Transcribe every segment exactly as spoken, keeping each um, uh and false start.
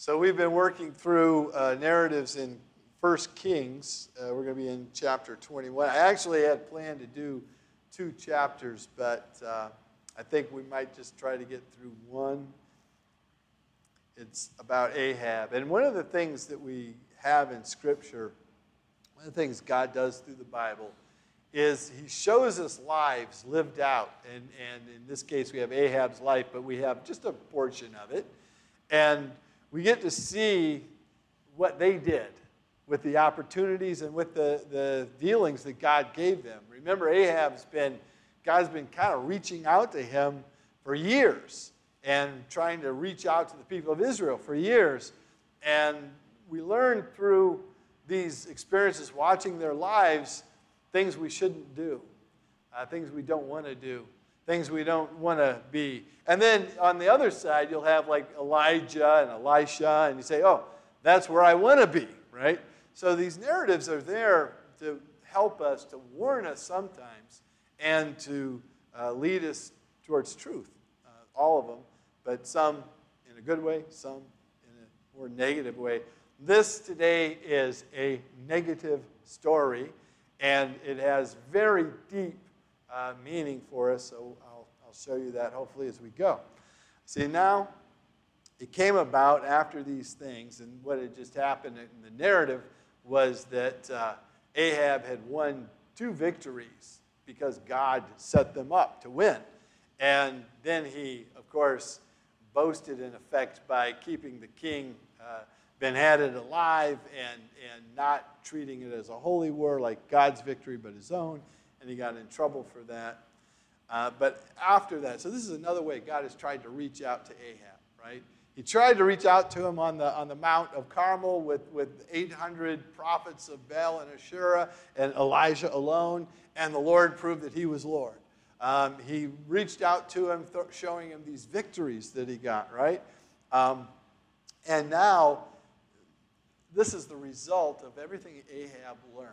So we've been working through uh, narratives in First Kings. Uh, we're going to be in chapter twenty-one. I actually had planned to do two chapters, but uh, I think we might just try to get through one. It's about Ahab. And one of the things that we have in Scripture, one of the things God does through the Bible, is he shows us lives lived out. And, and in this case, we have Ahab's life, but we have just a portion of it. And we get to see what they did with the opportunities and with the, the dealings that God gave them. Remember, Ahab's been, God's been kind of reaching out to him for years and trying to reach out to the people of Israel for years. And we learn through these experiences, watching their lives, things we shouldn't do, uh, things we don't want to do, things we don't want to be. And then on the other side, you'll have like Elijah and Elisha, and you say, oh, that's where I want to be, right? So these narratives are there to help us, to warn us sometimes, and to uh, lead us towards truth, uh, all of them, but some in a good way, some in a more negative way. This today is a negative story, and it has very deep uh, meaning for us, so I'll, I'll show you that hopefully as we go. See, now, it came about after these things, and what had just happened in the narrative was that uh, Ahab had won two victories because God set them up to win. And then he, of course, boasted in effect by keeping the king uh, Ben-Hadad alive and, and not treating it as a holy war like God's victory but his own, and he got in trouble for that. Uh, but after that, so this is another way God has tried to reach out to Ahab, right? He tried to reach out to him on the, on the Mount of Carmel with, with eight hundred prophets of Baal and Asherah and Elijah alone, and the Lord proved that he was Lord. Um, he reached out to him, th- showing him these victories that he got, right? Um, and now, this is the result of everything Ahab learned.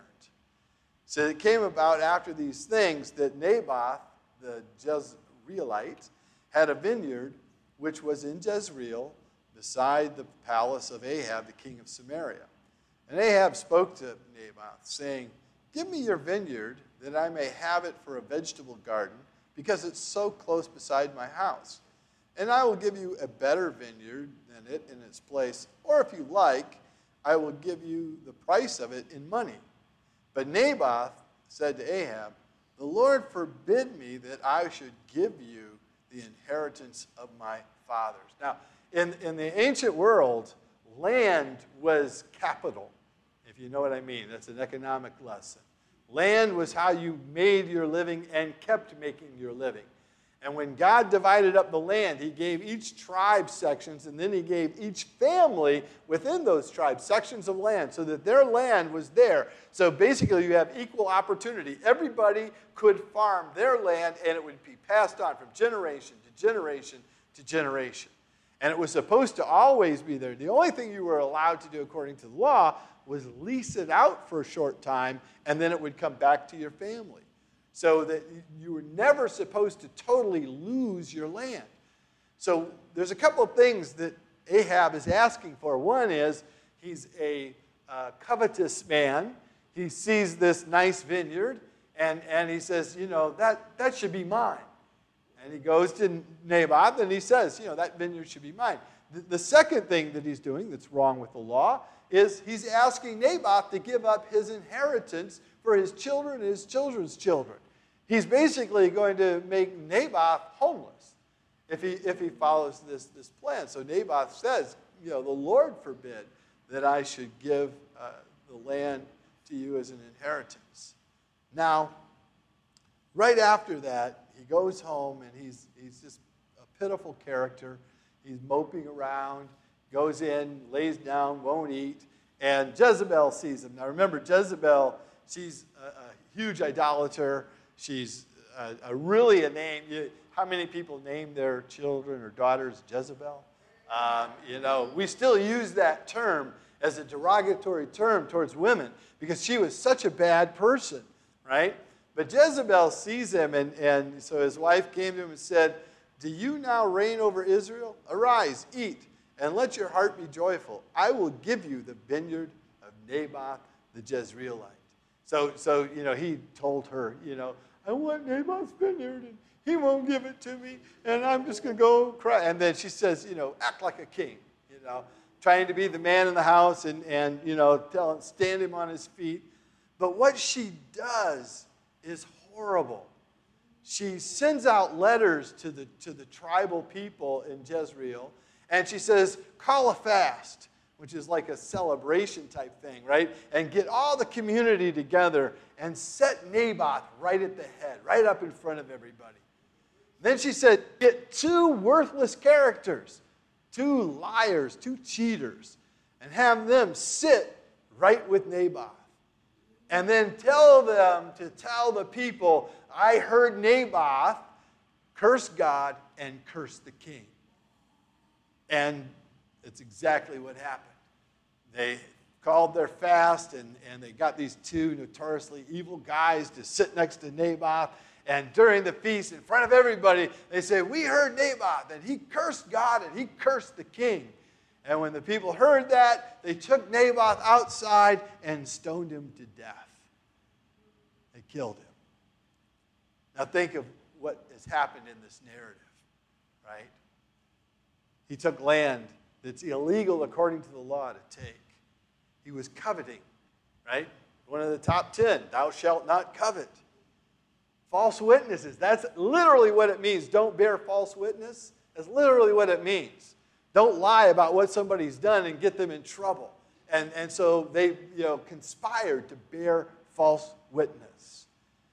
So it came about after these things that Naboth, the Jezreelite, had a vineyard which was in Jezreel beside the palace of Ahab, the king of Samaria. And Ahab spoke to Naboth, saying, "Give me your vineyard, that I may have it for a vegetable garden, because it's so close beside my house. And I will give you a better vineyard than it in its place, or if you like, I will give you the price of it in money." But Naboth said to Ahab, "The Lord forbid me that I should give you the inheritance of my fathers." Now, in, in the ancient world, land was capital, if you know what I mean. That's an economic lesson. Land was how you made your living and kept making your living. And when God divided up the land, he gave each tribe sections, and then he gave each family within those tribes sections of land so that their land was there. So basically, you have equal opportunity. Everybody could farm their land, and it would be passed on from generation to generation to generation. And it was supposed to always be there. The only thing you were allowed to do according to the law was lease it out for a short time, and then it would come back to your family. So that you were never supposed to totally lose your land. So there's a couple of things that Ahab is asking for. One is he's a uh, covetous man. He sees this nice vineyard, and, and he says, you know, that, that should be mine. And he goes to Naboth, and he says, you know, that vineyard should be mine. The, the second thing that he's doing that's wrong with the law is he's asking Naboth to give up his inheritance for his children and his children's children. He's basically going to make Naboth homeless if he, if he follows this, this plan. So Naboth says, you know, the Lord forbid that I should give uh, the land to you as an inheritance. Now, right after that, he goes home, and he's, he's just a pitiful character. He's moping around, goes in, lays down, won't eat, and Jezebel sees him. Now remember, Jezebel, she's a, a huge idolater. She's a, a really a name. You, how many people name their children or daughters Jezebel? Um, you know, we still use that term as a derogatory term towards women because she was such a bad person, right? But Jezebel sees him, and, and so his wife came to him and said, "Do you now reign over Israel? Arise, eat, and let your heart be joyful. I will give you the vineyard of Naboth the Jezreelite. So, so you know, he told her, you know, I want Naboth's vineyard, and he won't give it to me, and I'm just going to go cry. And then she says, you know, act like a king, you know, trying to be the man in the house and, and you know, tell, stand him on his feet. But what she does is horrible. She sends out letters to the, to the tribal people in Jezreel, and she says, call a fast, which is like a celebration type thing, right? And get all the community together and set Naboth right at the head, right up in front of everybody. Then she said, get two worthless characters, two liars, two cheaters, and have them sit right with Naboth. And then tell them to tell the people, I heard Naboth curse God and curse the king. And it's exactly what happened. They called their fast, and, and they got these two notoriously evil guys to sit next to Naboth. And during the feast, in front of everybody, they said, we heard Naboth, and he cursed God, and he cursed the king. And when the people heard that, they took Naboth outside and stoned him to death. They killed him. Now think of what has happened in this narrative, right? He took land that's illegal according to the law to take. He was coveting, right? One of the top ten, thou shalt not covet. False witnesses, that's literally what it means. Don't bear false witness. That's literally what it means. Don't lie about what somebody's done and get them in trouble. And, and so they you know, conspired to bear false witness.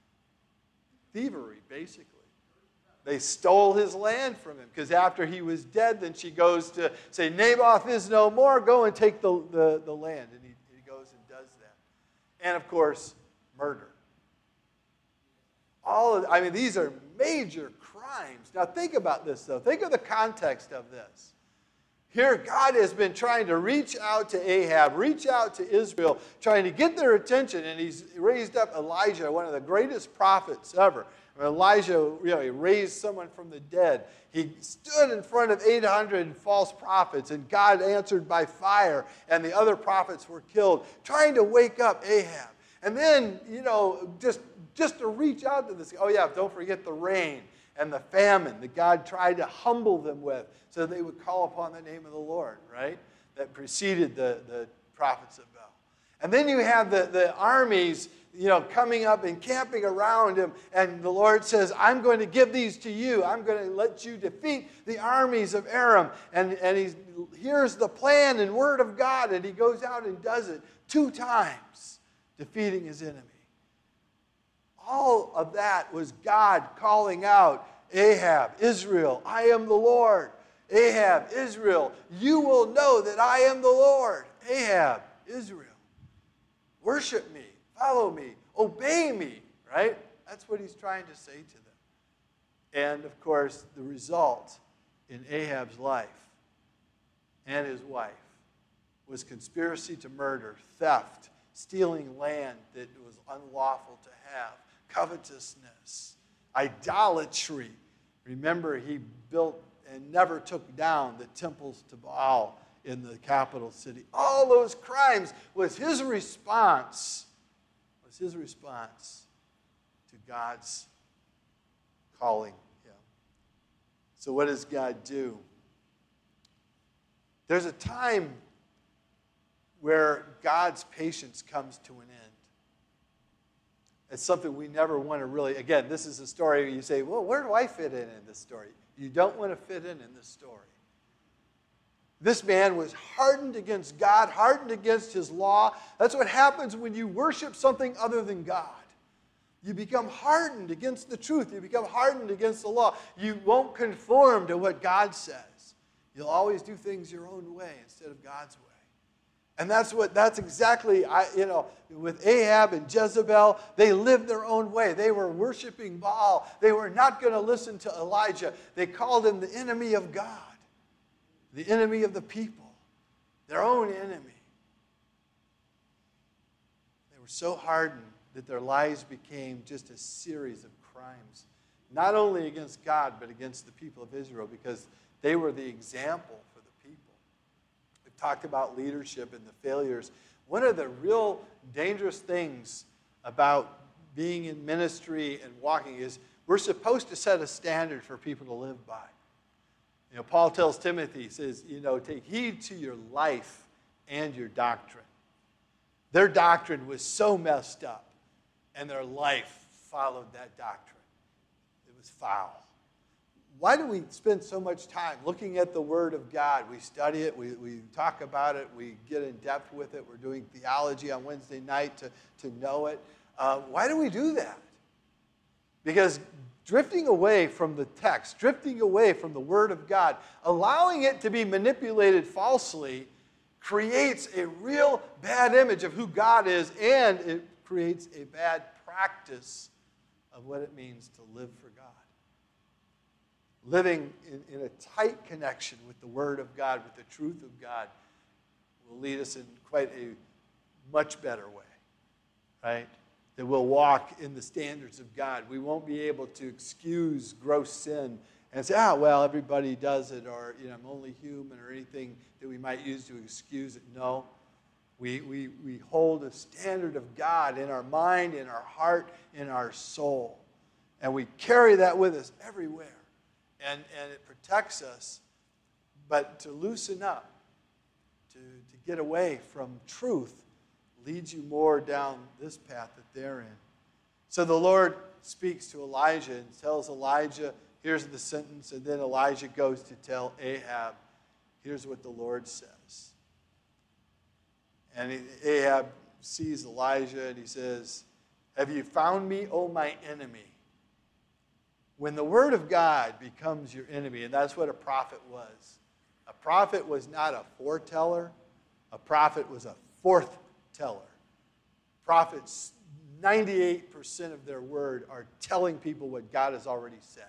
Thievery, basically. They stole his land from him because after he was dead, then she goes to say, Naboth is no more, go and take the, the, the land. And he, he goes and does that. And of course, murder. All of, I mean, these are major crimes. Now think about this, though. Think of the context of this. Here, God has been trying to reach out to Ahab, reach out to Israel, trying to get their attention, and he's raised up Elijah, one of the greatest prophets ever. Elijah, you know, he raised someone from the dead. He stood in front of eight hundred false prophets, and God answered by fire, and the other prophets were killed, trying to wake up Ahab. And then, you know, just, just to reach out to this, oh yeah, don't forget the rain and the famine that God tried to humble them with so they would call upon the name of the Lord, right? That preceded the, the prophets of Baal. And then you have the, the armies, you know, coming up and camping around him, and the Lord says, I'm going to give these to you. I'm going to let you defeat the armies of Aram. And, and he hears the plan and word of God, and he goes out and does it two times, defeating his enemy. All of that was God calling out Ahab, Israel, I am the Lord. Ahab, Israel, you will know that I am the Lord. Ahab, Israel, worship me, follow me, obey me, right? That's what he's trying to say to them. And, of course, the result in Ahab's life and his wife was conspiracy to murder, theft, stealing land that was unlawful to have, covetousness, idolatry. Remember, he built and never took down the temples to Baal in the capital city. All those crimes was his response, was his response to God's calling him. So what does God do? There's a time where God's patience comes to an end. It's something we never want to really, again, this is a story where you say, well, where do I fit in in this story? You don't want to fit in in this story. This man was hardened against God, hardened against his law. That's what happens when you worship something other than God. You become hardened against the truth. You become hardened against the law. You won't conform to what God says. You'll always do things your own way instead of God's way. And that's what, that's exactly, I, you know, with Ahab and Jezebel, they lived their own way. They were worshiping Baal. They were not going to listen to Elijah. They called him the enemy of God, the enemy of the people, their own enemy. They were so hardened that their lives became just a series of crimes, not only against God, but against the people of Israel, because they were the example for the people. talked about leadership and the failures. One of the real dangerous things about being in ministry and walking is we're supposed to set a standard for people to live by. You know, Paul tells Timothy, he says, you know, take heed to your life and your doctrine. Their doctrine was so messed up, and their life followed that doctrine. It was foul. Why do we spend so much time looking at the Word of God? We study it, we, we talk about it, we get in depth with it. We're doing theology on Wednesday night to, to know it. Uh, why do we do that? Because drifting away from the text, drifting away from the Word of God, allowing it to be manipulated falsely, creates a real bad image of who God is, and it creates a bad practice of what it means to live for God. Living in, in a tight connection with the Word of God, with the truth of God, will lead us in quite a much better way, right? That we'll walk in the standards of God. We won't be able to excuse gross sin and say, ah, well, everybody does it, or, you know, I'm only human, or anything that we might use to excuse it. No. We, we, we hold a standard of God in our mind, in our heart, in our soul. And we carry that with us everywhere. And, and it protects us. But to loosen up, to, to get away from truth, leads you more down this path that they're in. So the Lord speaks to Elijah and tells Elijah, here's the sentence, and then Elijah goes to tell Ahab, here's what the Lord says. And Ahab sees Elijah and he says, have you found me, O my enemy? When the Word of God becomes your enemy, and that's what a prophet was. A prophet was not a foreteller. A prophet was a forth-teller. Prophets, ninety-eight percent of their word are telling people what God has already said.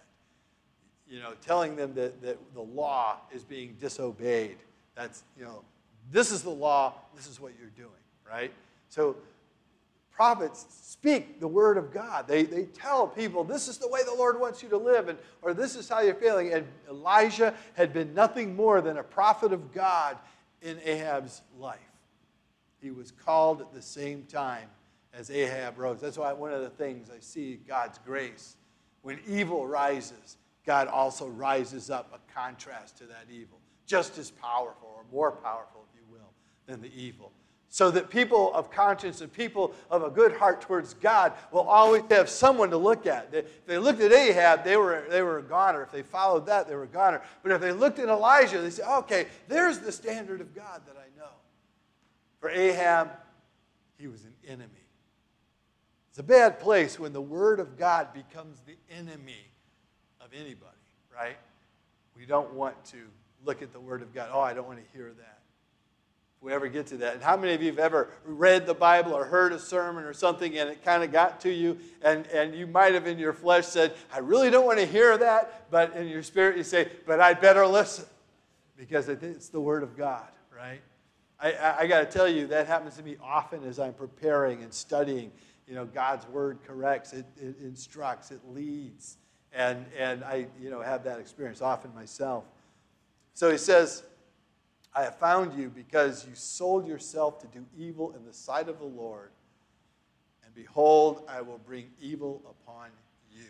You know, telling them that, that the law is being disobeyed. That's, you know, this is the law, this is what you're doing, right? So prophets speak the Word of God. They, they tell people, this is the way the Lord wants you to live, and, or this is how you're feeling. And Elijah had been nothing more than a prophet of God in Ahab's life. He was called at the same time as Ahab rose. That's why one of the things I see God's grace. When evil rises, God also rises up a contrast to that evil. Just as powerful, or more powerful, if you will, than the evil. So that people of conscience and people of a good heart towards God will always have someone to look at. If they looked at Ahab, they were, they were a goner. If they followed that, they were a goner. But if they looked at Elijah, they said, okay, there's the standard of God that I know. For Ahab, he was an enemy. It's a bad place when the Word of God becomes the enemy of anybody, right? We don't want to look at the Word of God. Oh, I don't want to hear that. If we ever get to that. And how many of you have ever read the Bible or heard a sermon or something and it kind of got to you and, and you might have in your flesh said, I really don't want to hear that, but in your spirit you say, but I'd better listen because it's the Word of God, right? I, I, I got to tell you, that happens to me often as I'm preparing and studying. You know, God's Word corrects, it, it instructs, it leads. And, and I, you know, have that experience often myself. So he says, I have found you because you sold yourself to do evil in the sight of the Lord. And behold, I will bring evil upon you.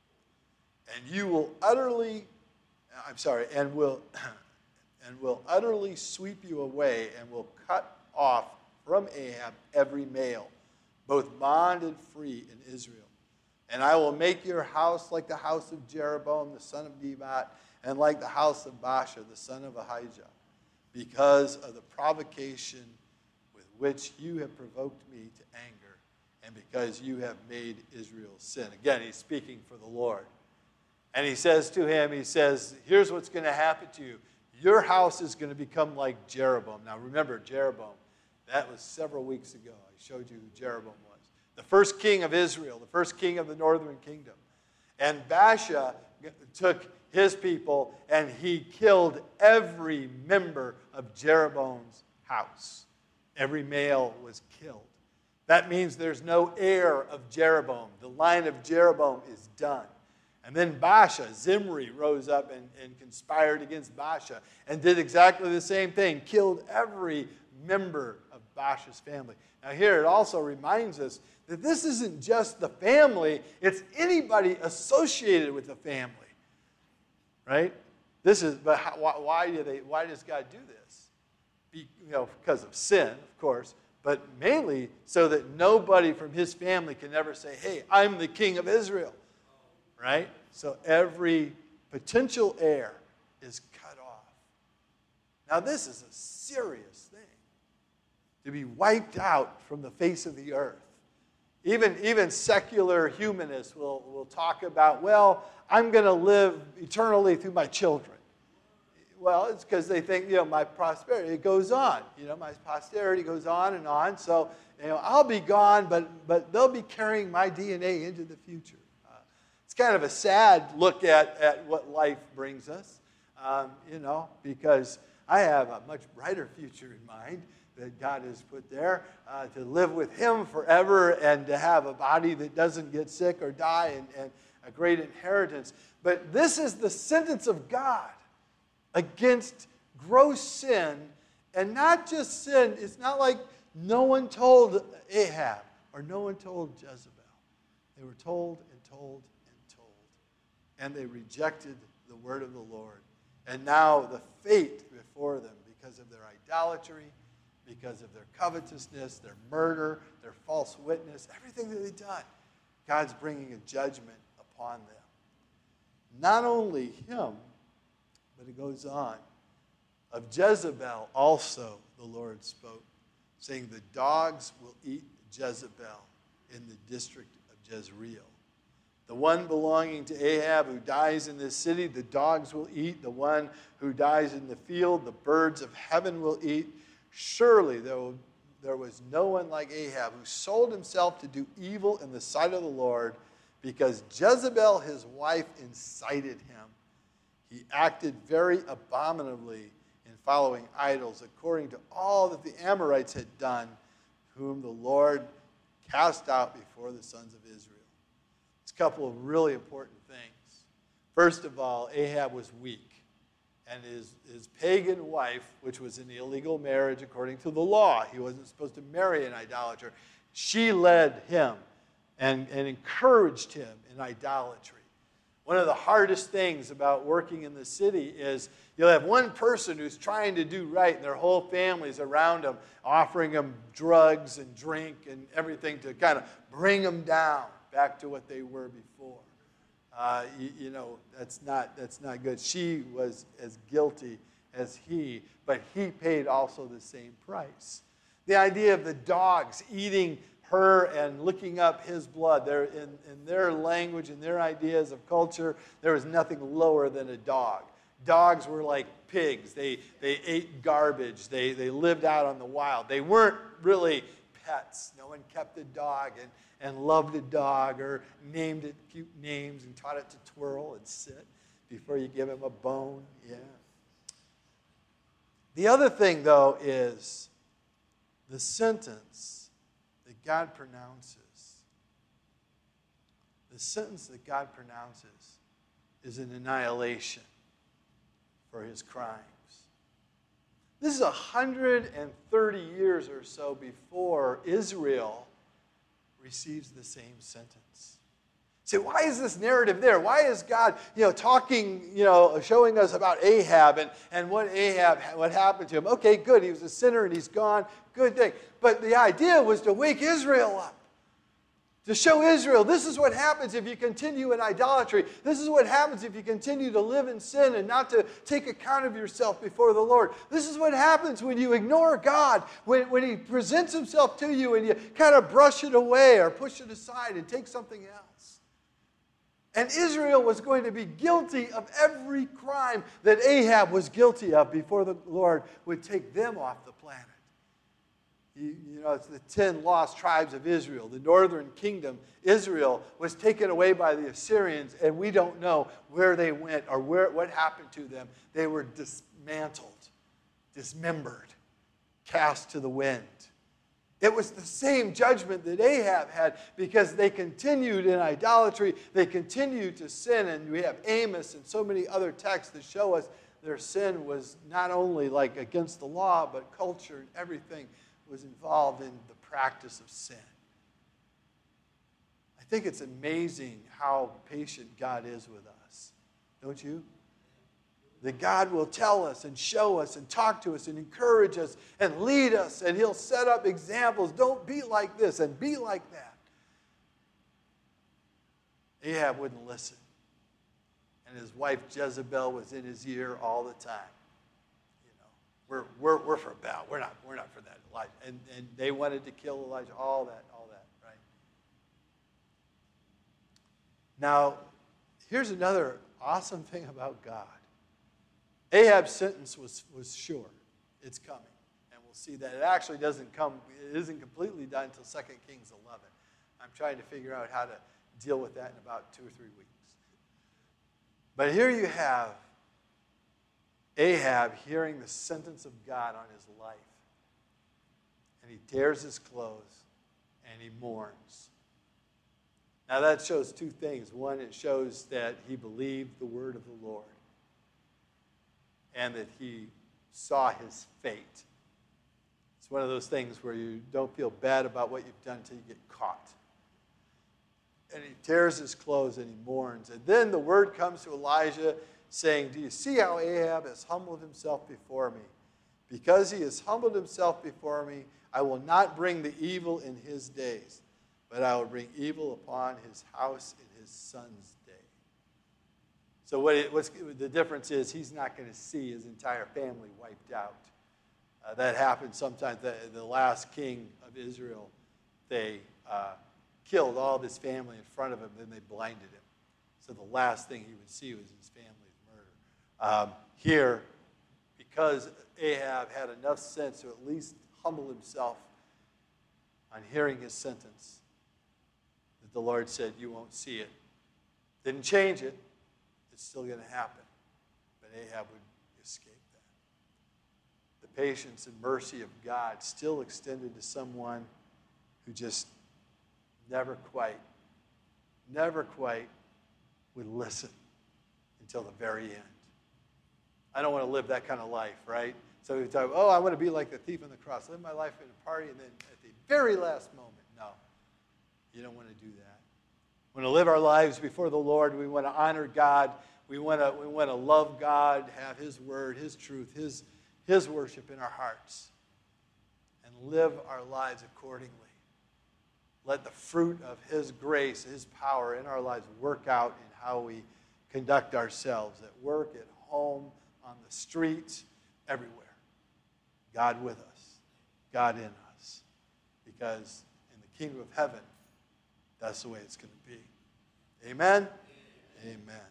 And you will utterly, I'm sorry, and will, and will utterly sweep you away and will cut off from Ahab every male, both bond and free in Israel. And I will make your house like the house of Jeroboam, the son of Nebat, and like the house of Baasha, the son of Ahijah, because of the provocation with which you have provoked me to anger, and because you have made Israel sin. Again, he's speaking for the Lord. And he says to him, he says, here's what's going to happen to you. Your house is going to become like Jeroboam. Now remember, Jeroboam, that was several weeks ago. I showed you who Jeroboam was. The first king of Israel, the first king of the northern kingdom. And Baasha took his people and he killed every member of Jeroboam's house. Every male was killed. That means there's no heir of Jeroboam. The line of Jeroboam is done. And then Baasha, Zimri, rose up and, and conspired against Baasha and did exactly the same thing, killed every member of Baasha's family. Now here it also reminds us that this isn't just the family, it's anybody associated with the family, right? This is, but how, why do they? Why does God do this? Be, you know, because of sin, of course, but mainly so that nobody from his family can ever say, "Hey, I'm the king of Israel," right? So every potential heir is cut off. Now this is a serious thing, to be wiped out from the face of the earth. Even, even secular humanists will, will talk about, well, I'm going to live eternally through my children. Well, it's because they think, you know, my prosperity, it goes on. You know, my posterity goes on and on. So, you know, I'll be gone, but, but they'll be carrying my D N A into the future. Uh, it's kind of a sad look at, at what life brings us, um, you know, because I have a much brighter future in mind that God has put there, uh, to live with him forever and to have a body that doesn't get sick or die, and, and a great inheritance. But this is the sentence of God against gross sin, and not just sin. It's not like no one told Ahab or no one told Jezebel. They were told and told and told, and they rejected the word of the Lord. And now the fate before them, because of their idolatry, because of their covetousness, their murder, their false witness, everything that they've done, God's bringing a judgment upon them. Not only him, but it goes on. Of Jezebel also the Lord spoke, saying, the dogs will eat Jezebel in the district of Jezreel. The one belonging to Ahab who dies in this city, the dogs will eat. The one who dies in the field, the birds of heaven will eat. Surely there, will, there was no one like Ahab who sold himself to do evil in the sight of the Lord, because Jezebel, his wife, incited him. He acted very abominably in following idols, according to all that the Amorites had done, whom the Lord cast out before the sons of Israel. It's a couple of really important things. First of all, Ahab was weak. And his, his pagan wife, which was an illegal marriage according to the law, he wasn't supposed to marry an idolater, she led him and, and encouraged him in idolatry. One of the hardest things about working in the city is you'll have one person who's trying to do right, and their whole family's around them, offering them drugs and drink and everything to kind of bring them down back to what they were before. Uh, you, you know, that's not, that's not good. She was as guilty as he, but he paid also the same price. The idea of the dogs eating her and licking up his blood, there, in, in their language and their ideas of culture, there was nothing lower than a dog. Dogs were like pigs. They, they ate garbage. They, they lived out on the wild. They weren't really pets. No one kept a dog and and loved a dog or named it cute names and taught it to twirl and sit before you give him a bone. Yeah. The other thing, though, is the sentence that God pronounces. The sentence that God pronounces is an annihilation for his crimes. This is one hundred thirty years or so before Israel receives the same sentence. So why is this narrative there? Why is God, you know, talking, you know, showing us about Ahab and, and what Ahab, what happened to him? Okay, good. He was a sinner and he's gone. Good thing. But the idea was to wake Israel up. To show Israel, this is what happens if you continue in idolatry. This is what happens if you continue to live in sin and not to take account of yourself before the Lord. This is what happens when you ignore God, when, when he presents himself to you and you kind of brush it away or push it aside and take something else. And Israel was going to be guilty of every crime that Ahab was guilty of before the Lord would take them off the planet. You, you know, it's the ten lost tribes of Israel. The northern kingdom, Israel, was taken away by the Assyrians, and we don't know where they went or where, what happened to them. They were dismantled, dismembered, cast to the wind. It was the same judgment that Ahab had because they continued in idolatry. They continued to sin. And we have Amos and so many other texts that show us their sin was not only like against the law, but culture and everything was involved in the practice of sin. I think it's amazing how patient God is with us. Don't you? That God will tell us and show us and talk to us and encourage us and lead us. And he'll set up examples. Don't be like this and be like that. Ahab wouldn't listen. And his wife Jezebel was in his ear all the time. You know, we're, we're, we're for Baal. We're not, we're not for that Elijah. And, and they wanted to kill Elijah. All that, all that, right? Now, here's another awesome thing about God. Ahab's sentence was, was sure. It's coming. And we'll see that it actually doesn't come, it isn't completely done until Second Kings eleven. I'm trying to figure out how to deal with that in about two or three weeks. But here you have Ahab hearing the sentence of God on his life. And he tears his clothes and he mourns. Now that shows two things. One, it shows that he believed the word of the Lord. And that he saw his fate. It's one of those things where you don't feel bad about what you've done until you get caught. And he tears his clothes and he mourns. And then the word comes to Elijah saying, do you see how Ahab has humbled himself before me? Because he has humbled himself before me, I will not bring the evil in his days, but I will bring evil upon his house in his son's day. So what it, what's, the difference is he's not going to see his entire family wiped out. Uh, that happened sometimes. The, the last king of Israel, they uh, killed all of his family in front of him, then they blinded him. So the last thing he would see was his family's murder. Um, here, because Ahab had enough sense to at least humble himself on hearing his sentence, that the Lord said, you won't see it. Didn't change it. It's still going to happen. But Ahab would escape that. The patience and mercy of God still extended to someone who just never quite, never quite would listen until the very end. I don't want to live that kind of life, right? So we talk, oh, I want to be like the thief on the cross. Live my life in a party, and then at the very last moment, no. You don't want to do that. We want to live our lives before the Lord. We want to honor God. We want to, we want to love God, have his word, his truth, his, his worship in our hearts, and live our lives accordingly. Let the fruit of his grace, his power in our lives work out in how we conduct ourselves at work, at home, on the streets, everywhere. God with us, God in us. Because in the kingdom of heaven, that's the way it's going to be. Amen? Amen. Amen.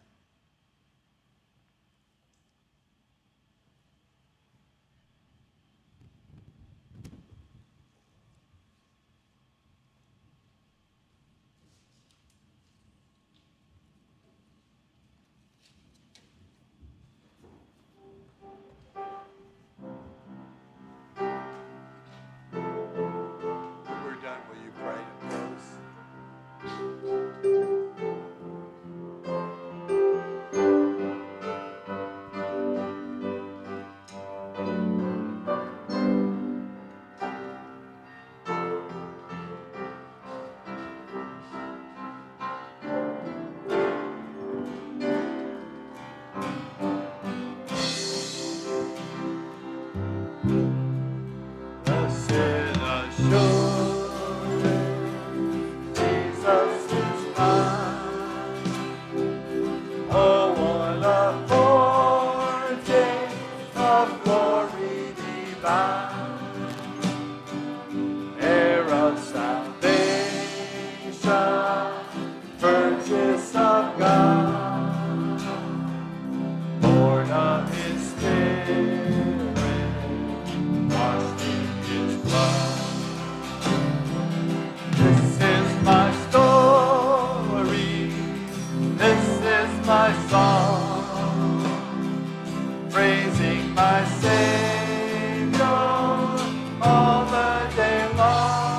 praising my Savior all the day long.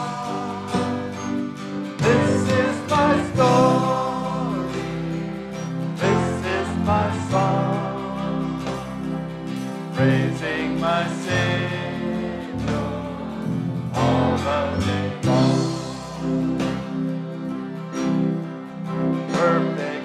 praising my Savior all the day long. Perfect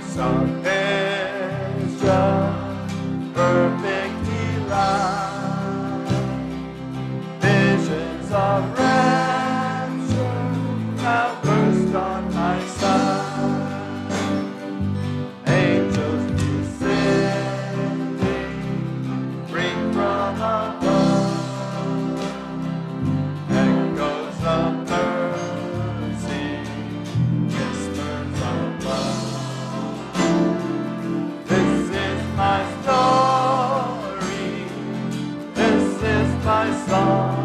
salvation, perfect delight, visions of rapture now burst on my sight. Angels descending, ring from above, echoes of mercy, whispers of love. This is my story, this is my song,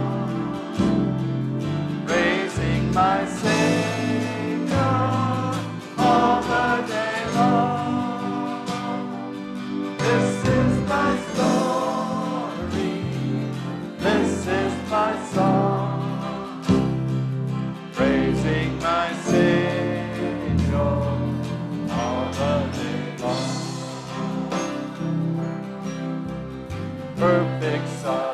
praising my Savior all the day long. This is my story, this is my song, praising my Savior all the day long. Perfect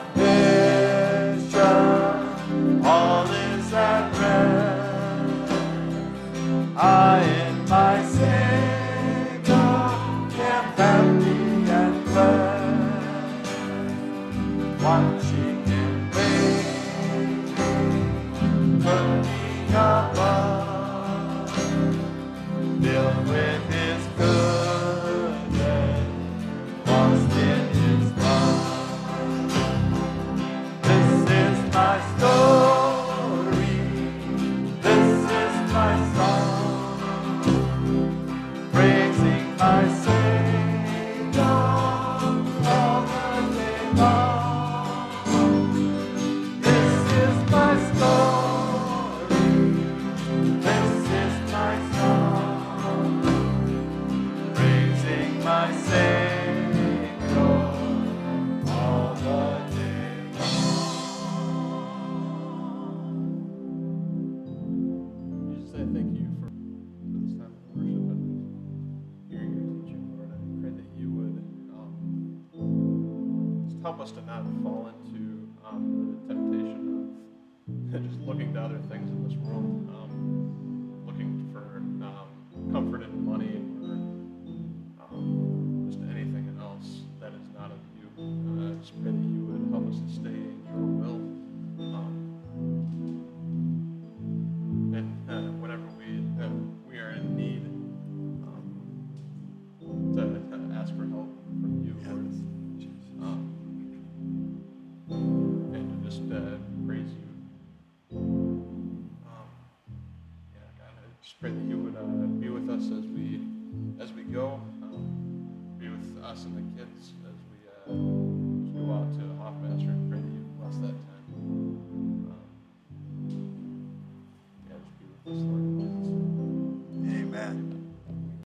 salvation, all is at rest. I and my Savior am happy and blessed, watching and waiting, looking above, filled with His goodness, lost in His love. This is my story, this is my song, praising my Savior all the day long. This is my story, this is my song, praising my Savior all the day long. Jesus, I thank you for, for this time of worship and hearing your teaching, Lord. I pray that you would um, just help us to not fall into um, the temptation of just looking to other things in this world, um, looking for um, comfort in money or um, just anything else that is not of you. Uh, I just pray that you would help us to stay in your will. Um, and uh, whenever we uh, we are in need, um, to, to ask for help from you, Lord, um, and to just uh, praise you. Um, yeah, God, I just pray that you would uh, be with us as we as we go, um, be with us and the kids as we. Uh,